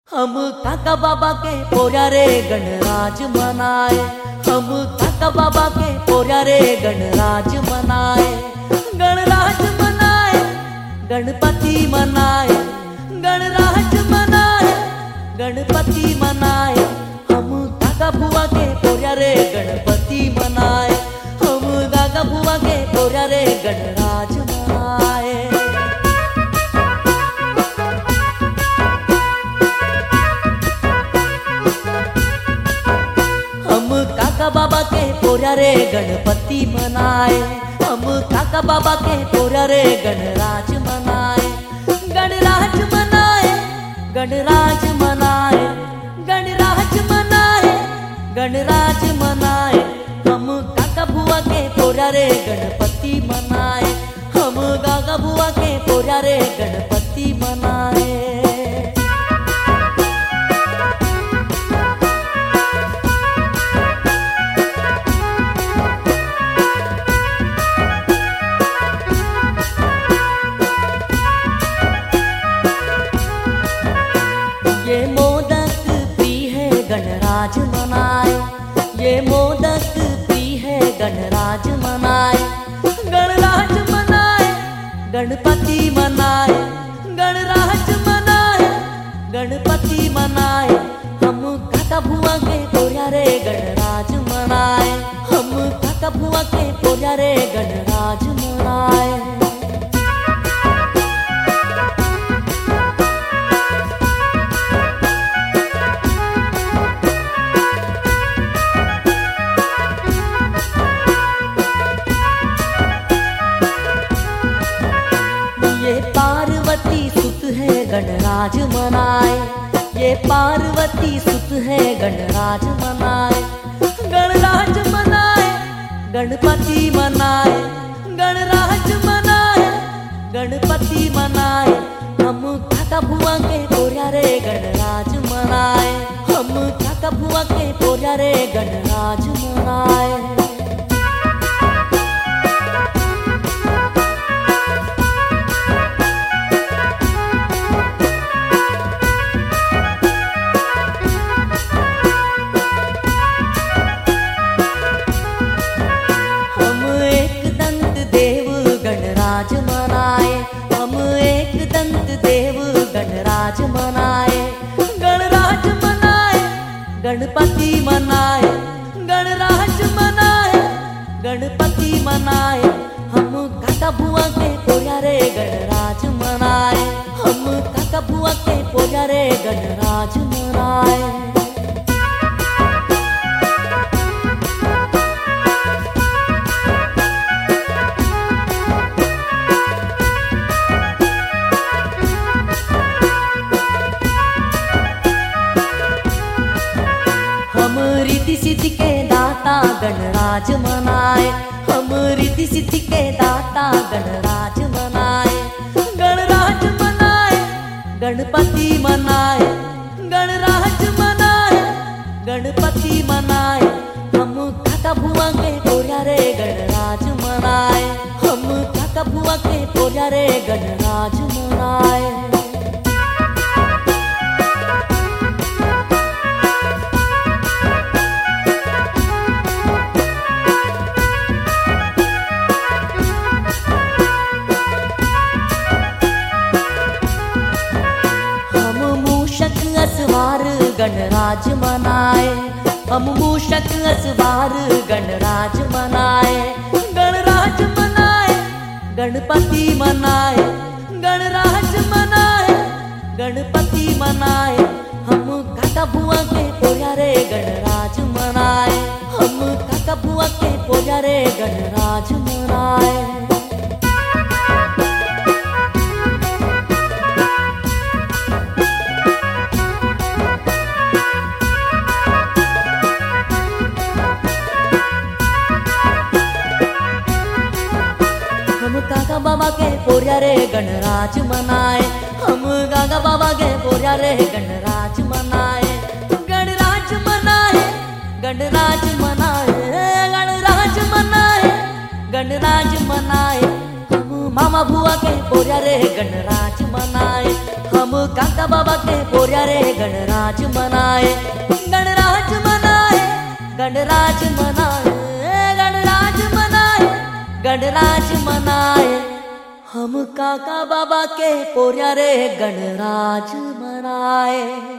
हम काका बाबा के पोरा रे गणराज मनाए। हम काका बाबा के पोरा रे गणराज मनाए। गणराज मनाए, गणपति मनाए, गणराज मनाए, गणपति मनाए। हम काका बुआ के पोरा रे गणपति मनाए। हम काका बुआ के पोरा रे गणराज मनाए। हम काका बाबा के पोरा रे गणपति मनाए। हम काका बाबा के पोरा रे गणराज मनाए। गणराज मनाए, गणराज मनाए, गणराज मनाए, गणराज मनाए। हम काका बुआ के पोरा रे गणपति मनाए। हम काका बुआ के पोरा रे गणपति मनाए। ये मोदक प्री है गणराज मनाए। ये मोदक प्री है गणराज मनाए। गणराज मनाए, गणपति मनाए, गणराज मनाए, गणपति मनाए। हम काका बुआ के पोरा रे गणराज मनाए। हम काका बुआ के पोरा रे गणराज मनाए। ये पार्वती सुत है गणराज मनाए। ये पार्वती सुत है गणराज मनाए। गणराज मनाए, गणपति मनाए, गणराज मनाए, गणपति मनाए। हम काका बुआ के पोरा रे गणराज मनाए। हम काका बुआ के पोरा रे गणराज मनाए। हम एक दंत देव गणराज मनाए। हम एक दंत देव गणराज मनाए। गणराज मनाए, गणपति मनाए, गणराज मनाए, गणपति मनाए। हम काका बुआ के पोरा रे गणराज मनाए। हम काका बुआ के पोरा रे गणराज मनाए। हम रिद्धि सिद्धि के दाता गणराज मनाए। हम रिद्धि सिद्धि के दाता गणराज मनाए। गणराज मनाए, गणपति मनाए, गणराज मनाए, गणपति मनाए। हम काका बुआ के पोरा रे गणराज मनाए। हम काका बुआ के पोरा रे गणराज मनाए। हम मूषक असवार गणराज मनाए। हम मूषक असवार गणराज मनाए। गणराज मनाए, गणपति मनाए, गणराज मनाए, गणपति मनाए। हम काका बुआ के पोरा रे गणराज मनाए। हम काका बुआ के पोरा रे गणराज मनाए। हम काका बाबा के पोरा रे गणराज मनाए। हम काका बाबा के पोरा रे गणराज मनाए। गणराज मनाए, गणराज मनाए, गणराज मनाए, गणराज मनाए। हम मामा बुआ के पोरा रे गणराज मनाए। हम काका बाबा के पोरा रे गणराज मनाए, गणराज मनाए, गणराज मनाए, गणराज मनाए, गणराज मनाए। हम काका बाबा के पोर्या रे गणराज मनाए।